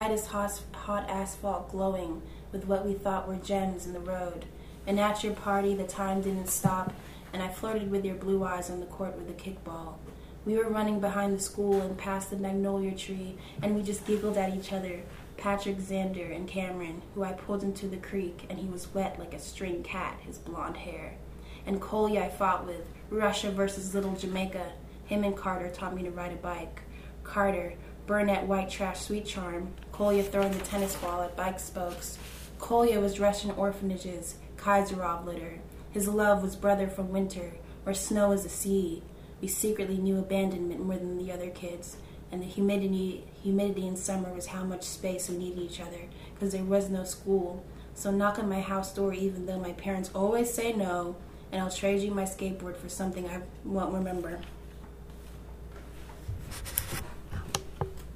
night is hot asphalt glowing with what we thought were gems in the road. And at your party, the time didn't stop, and I flirted with your blue eyes on the court with a kickball. We were running behind the school and past the magnolia tree, and we just giggled at each other, Patrick, Xander, and Cameron, who I pulled into the creek, and he was wet like a string cat, his blonde hair. And Coley I fought with, Russia versus Little Jamaica. Him and Carter taught me to ride a bike. Carter, Burnett white trash sweet charm. Kolya throwing the tennis ball at bike spokes. Kolya was Russian orphanages, Kaiserov litter. His love was brother from winter, where snow is the sea. We secretly knew abandonment more than the other kids, and the humidity in summer was how much space we needed each other, because there was no school. So knock on my house door even though my parents always say no, and I'll trade you my skateboard for something I won't remember.